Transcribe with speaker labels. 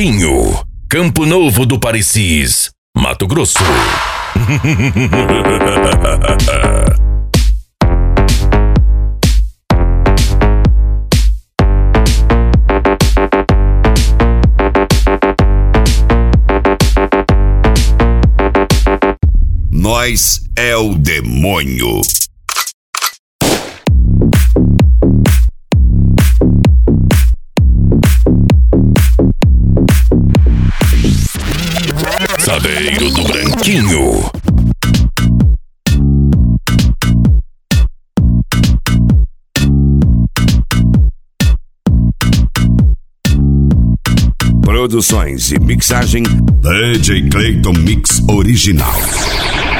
Speaker 1: Branquinho, Campo Novo do Parecis, Mato Grosso.
Speaker 2: Nós é o demônio.
Speaker 1: Sadeiro do Branquinho.
Speaker 2: Produções e mixagem DJ Clayton Mix Original.